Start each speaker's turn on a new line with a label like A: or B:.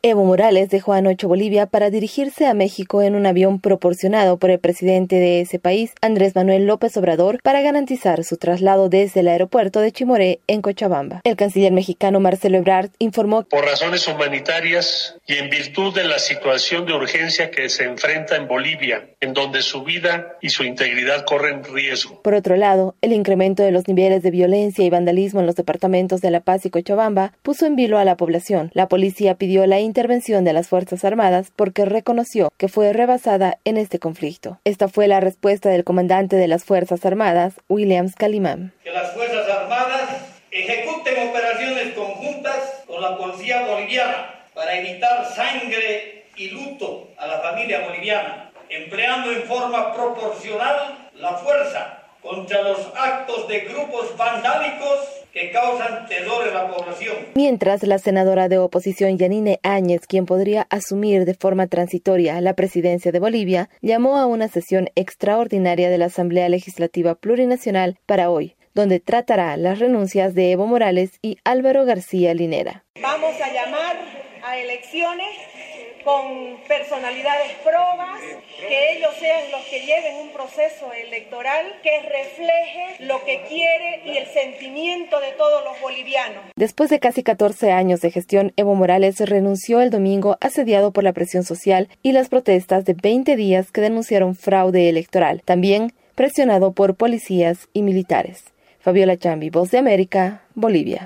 A: Evo Morales dejó anoche Bolivia para dirigirse a México en un avión proporcionado por el presidente de ese país, Andrés Manuel López Obrador, para garantizar su traslado desde el aeropuerto de Chimoré, en Cochabamba. El canciller mexicano Marcelo Ebrard informó:
B: por razones humanitarias y en virtud de la situación de urgencia que se enfrenta en Bolivia, en donde su vida y su integridad corren riesgo.
A: Por otro lado, el incremento de los niveles de violencia y vandalismo en los departamentos de La Paz y Cochabamba puso en vilo a la población. La policía pidió la intervención de las Fuerzas Armadas porque reconoció que fue rebasada en este conflicto. Esta fue la respuesta del comandante de las Fuerzas Armadas, Williams Calimán.
C: Que las Fuerzas Armadas ejecuten operaciones conjuntas con la policía boliviana para evitar sangre y luto a la familia boliviana, empleando en forma proporcional la fuerza contra los actos de grupos vandálicos que causan terror en la población.
A: Mientras, la senadora de oposición Yanine Áñez, quien podría asumir de forma transitoria la presidencia de Bolivia, llamó a una sesión extraordinaria de la Asamblea Legislativa Plurinacional para hoy, donde tratará las renuncias de Evo Morales y Álvaro García Linera.
D: Vamos a llamar a elecciones con personalidades probas, que ellos sean los que lleven un proceso electoral que refleje lo que quiere y el sentimiento de todos los bolivianos.
A: Después de casi 14 años de gestión, Evo Morales renunció el domingo, asediado por la presión social y las protestas de 20 días que denunciaron fraude electoral, también presionado por policías y militares. Fabiola Chambi, Voz de América, Bolivia.